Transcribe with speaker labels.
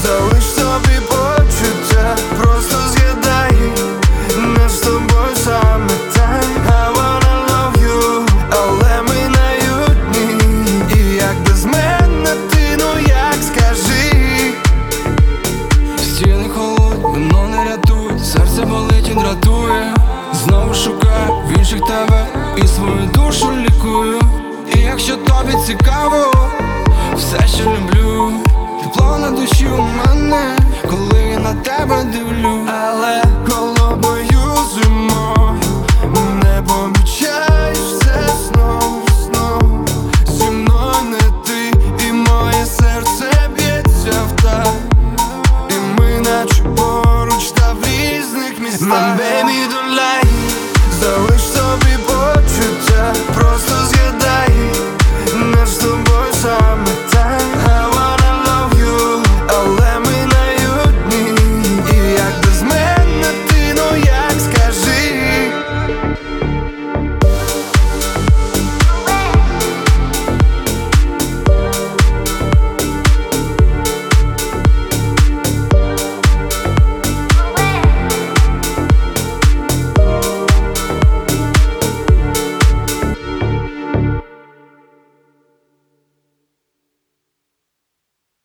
Speaker 1: залиш собі почуття, просто згадай, не з тобою саме так. I wanna love you, але ми наютні. І як без мене ти, ну як, скажи?
Speaker 2: Стіни холодні, вино не рятує, серце болить і дратує. Знову шукаю в інших тебе і свою душу лікую. І якщо тобі цікаво все, що люблю, тепло на душі у мене, коли я на тебе дивлю.
Speaker 1: Але холодною зимою не помічаєш це знов, знов. Зі мною не ти, і моє серце б'ється в так. І ми наче поруч, та в різних містах. My baby, don't